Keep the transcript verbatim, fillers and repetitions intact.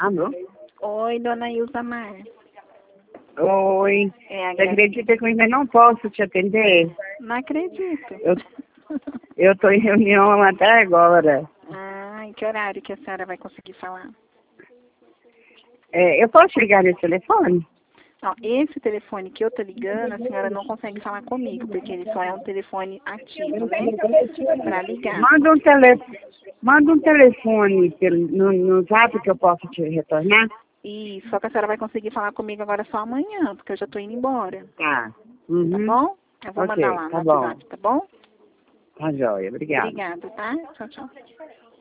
Alô? Oi, dona Ilza Mar. Oi. É a Você acredita que eu ainda não posso te atender? Não acredito. Eu eu tô em reunião até agora. Ah, em que horário que a senhora vai conseguir falar? É, eu posso ligar nesse telefone? Não, esse telefone que eu tô ligando, a senhora não consegue falar comigo, porque ele só é um telefone ativo, né? Para ligar. Manda um, tele... Manda um telefone pelo... no, no zap que eu posso te retornar? E só que a senhora vai conseguir falar comigo agora só amanhã, porque eu já tô indo embora. Tá. Tá Uhum. bom? Eu vou Ok, mandar lá tá no bom. WhatsApp, tá bom? Tá joia, obrigada. Obrigada, tá? Tchau, tchau.